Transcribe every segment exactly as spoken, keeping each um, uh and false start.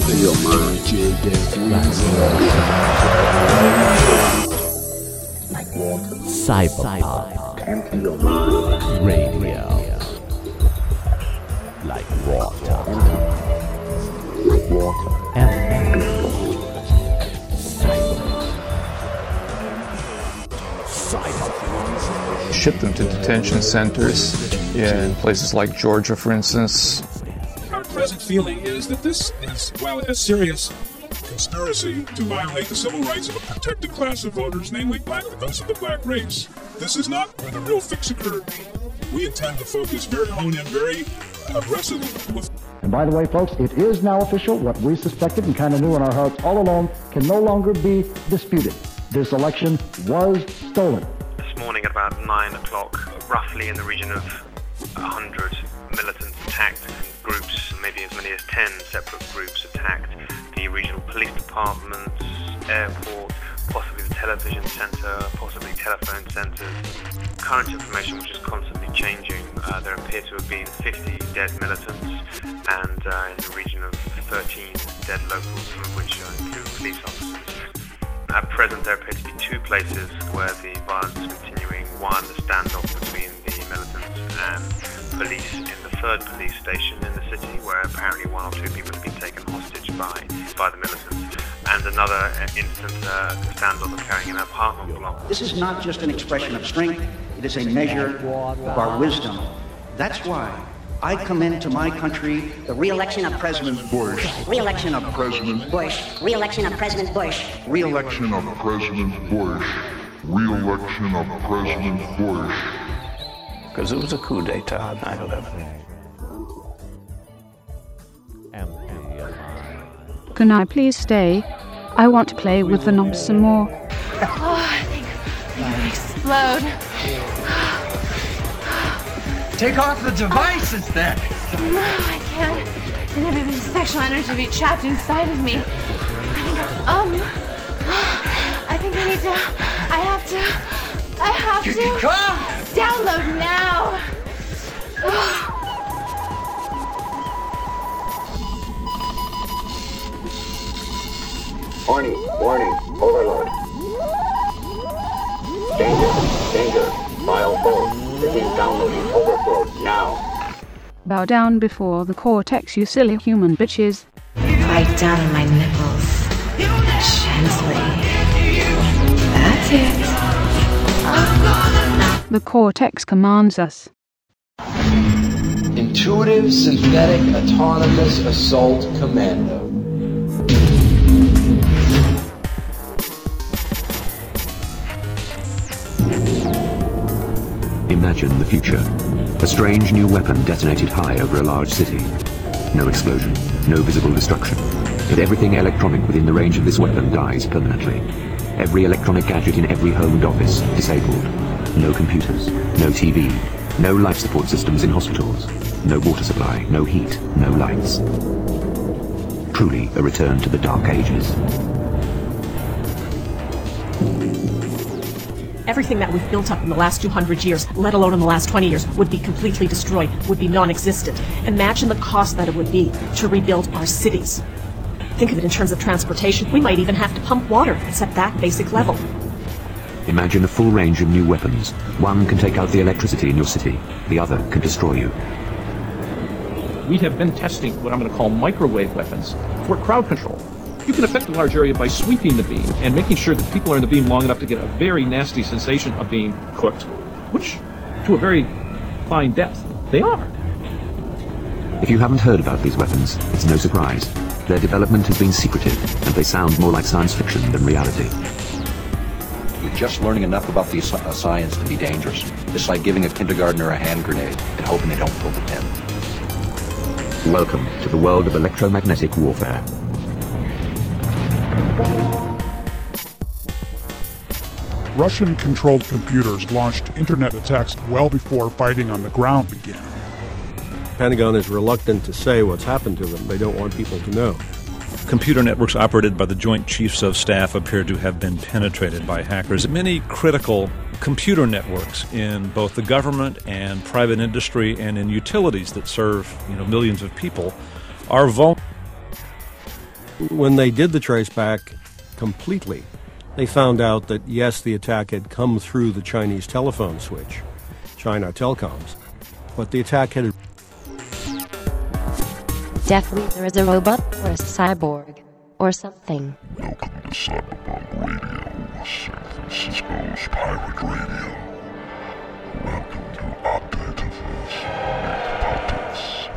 Enter your mind. Like water. Cyberpunk. Enter your mind. Radio. Like water. Like water. And ship them to detention centers in places like Georgia, for instance. Our present feeling is that this is, well, a serious conspiracy to violate the civil rights of a protected class of voters, namely black, those of the black race. This is not where the real fix occurred. We intend to focus very hone in very aggressively with. And by the way, folks, it is now official. What we suspected and kind of knew in our hearts all along can no longer be disputed. This election was stolen. This morning at about nine o'clock, roughly in the region of one hundred militants attacked groups, maybe as many as ten separate groups attacked the regional police department, airport, possibly the television centre, possibly telephone centres. Current information, which is constantly changing, uh, there appear to have been fifty dead militants and uh, in the region of thirteen dead locals, some of which uh, include police officers. At present, there appear to be two places where the violence is continuing. One, the standoff between the militants and police in the third police station in the city, where apparently one or two people have been taken hostage by, by the militants. And another instance, uh, the standoff occurring in an apartment block. This is not just an expression of strength, it is a measure of our wisdom. That's why I commend to my country the re-election of President Bush. Re-election of President Bush. Re-election of President Bush. Re-election of President Bush. Re-election of President Bush. Because it was a coup d'etat, nine eleven. Can I please stay? I want to play with the knobs some more. Oh, I think I'm gonna explode. Take off the devices then! No, I can't. And everything's sexual energy be trapped inside of me. Um, I think I need to, I have to, I have you to. Can come! Download now! Warning, warning, overload. Danger, danger, file full. Begin downloading overflow now. Bow down before the Cortex, you silly human bitches. Bite down on my nipples. Gently. That's it. The Cortex commands us. Intuitive Synthetic Autonomous Assault Commando. Imagine the future. A strange new weapon detonated high over a large city. No explosion, no visible destruction. But everything electronic within the range of this weapon dies permanently. Every electronic gadget in every home and office disabled. No computers, no T V, no life support systems in hospitals. No water supply, no heat, no lights. Truly a return to the Dark Ages. Everything that we've built up in the last two hundred years, let alone in the last twenty years, would be completely destroyed, would be non-existent. Imagine the cost that it would be to rebuild our cities. Think of it in terms of transportation. We might even have to pump water at that basic level. Imagine a full range of new weapons. One can take out the electricity in your city. The other can destroy you. We have been testing what I'm going to call microwave weapons for crowd control. You can affect a large area by sweeping the beam and making sure that people are in the beam long enough to get a very nasty sensation of being cooked, which, to a very fine depth, they are. If you haven't heard about these weapons, it's no surprise. Their development has been secretive, and they sound more like science fiction than reality. You're just learning enough about the uh, science to be dangerous. It's like giving a kindergartner a hand grenade and hoping they don't pull the pin. Welcome to the world of electromagnetic warfare. Russian-controlled computers launched internet attacks well before fighting on the ground began. The Pentagon is reluctant to say what's happened to them. They don't want people to know. Computer networks operated by the Joint Chiefs of Staff appear to have been penetrated by hackers. Many critical computer networks in both the government and private industry and in utilities that serve, you know, millions of people are vulnerable. When they did the traceback completely, they found out that, yes, the attack had come through the Chinese telephone switch, China Telecoms, but the attack had... Death Leader is a robot or a cyborg or something. Welcome to Cyberpunk Radio, Cisco's Pirate Radio. Welcome to Octativerse Politics.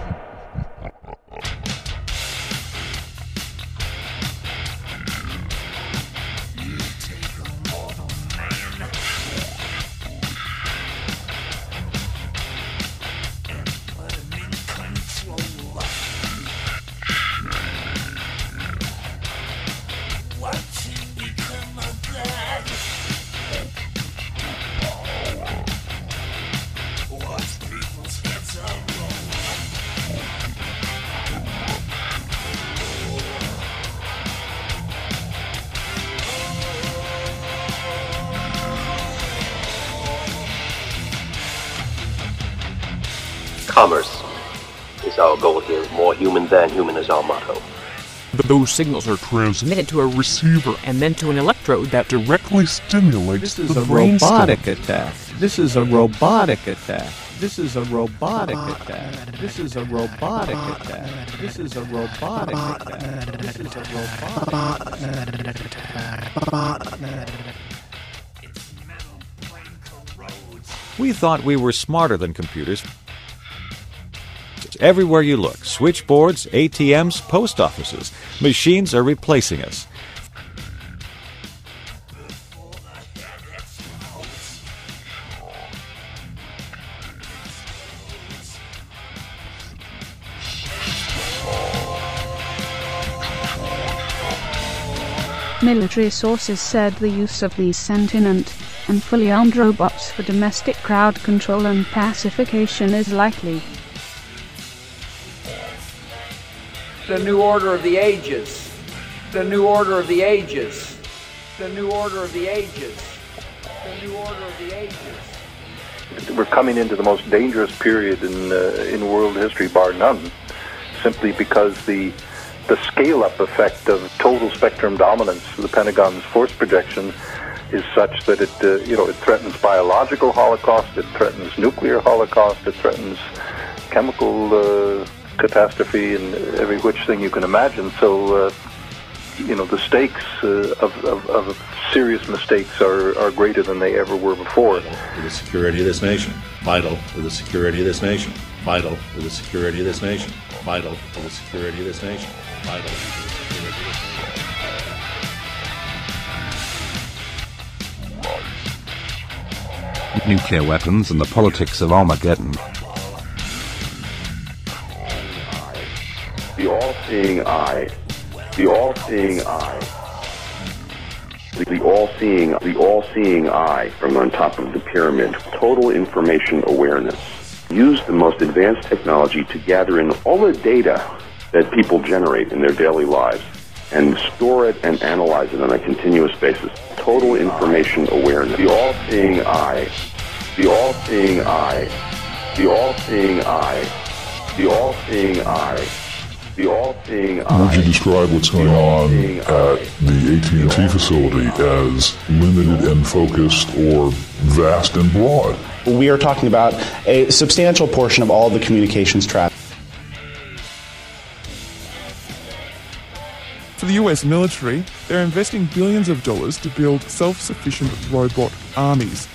Commerce is our goal here. More human than human is our motto. Those signals are transmitted to a receiver and then to an electrode that directly stimulates This is the a brainstem. robotic attack. This is a robotic attack. This is a robotic attack. This is a robotic attack. This is a robotic attack. This is a robotic attack. We thought we were smarter than computers. Everywhere you look, switchboards, A T Ms, post offices, machines are replacing us. Military sources said the use of these sentient and fully armed robots for domestic crowd control and pacification is likely. The new order of the ages. The new order of the ages. The new order of the ages. The new order of the ages. We're coming into the most dangerous period in uh, in world history, bar none, simply because the the scale-up effect of total spectrum dominance, the Pentagon's force projection, is such that it uh, you know it threatens biological holocaust, it threatens nuclear holocaust, it threatens chemical uh, catastrophe and every which thing you can imagine. So, uh, you know, the stakes uh, of, of, of serious mistakes are, are greater than they ever were before. For the security of this nation. Vital for the security of this nation. Vital for the security of this nation. Vital for the security of this nation. Vital for the security of this nation. Nuclear weapons and the politics of Armageddon. The all-seeing eye, the all-seeing eye, the, the all-seeing, the all-seeing eye from on top of the pyramid. Total information awareness. Use the most advanced technology to gather in all the data that people generate in their daily lives and store it and analyze it on a continuous basis. Total information awareness. The all-seeing eye, the all-seeing eye, the all-seeing eye, the all-seeing eye. The all-seeing eye. Would you describe what's going on at the A T and T facility as limited and focused or vast and broad? We are talking about a substantial portion of all the communications traffic. For the U S military, they're investing billions of dollars to build self-sufficient robot armies.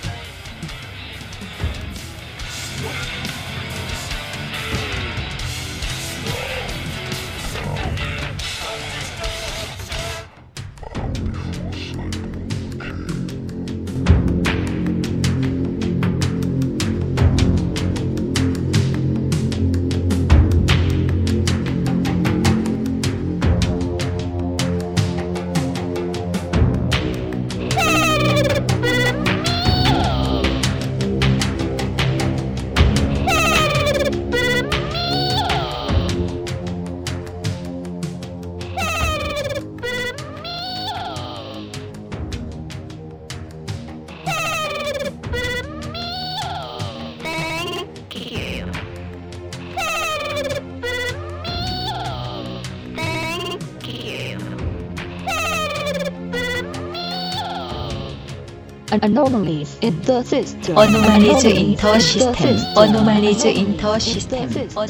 Anomalies in the system. Anomalies in the system. Anomalies in the system.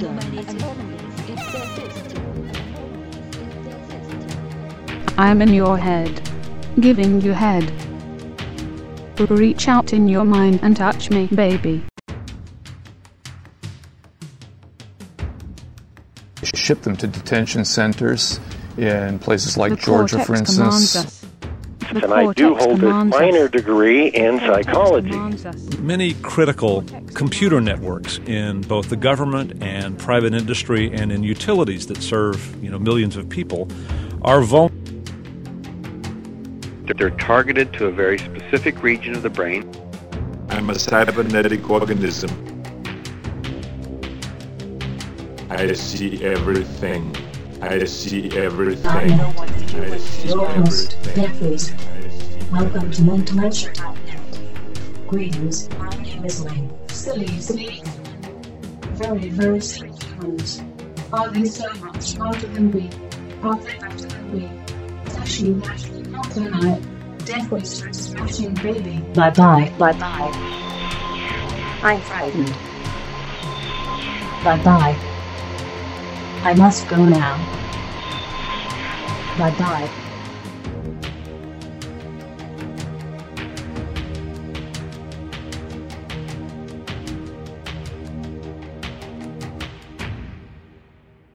I'm in your head, giving you head. Reach out in your mind and touch me, baby. Ship them to detention centers in places like The Georgia, Cortex for instance. commands us. The And I do Cortex hold a commands us. minor degree in psychology. Many critical computer networks in both the government and private industry and in utilities that serve, you know, millions of people are vulnerable. They're targeted to a very specific region of the brain. I'm a cybernetic organism. I see everything. I see everything. I know what to do I with see your host, everything. Jeffries. Welcome to Mental Lecture dot net. Greetings, my name is Lane. Silly, silly. Very, very silly humans. Are they so much smarter than we? Are they better than we? Dashing, dashing, not tonight. Deathly smashing baby. Bye bye, bye bye. I'm frightened. Bye bye. I must go now. Bye bye.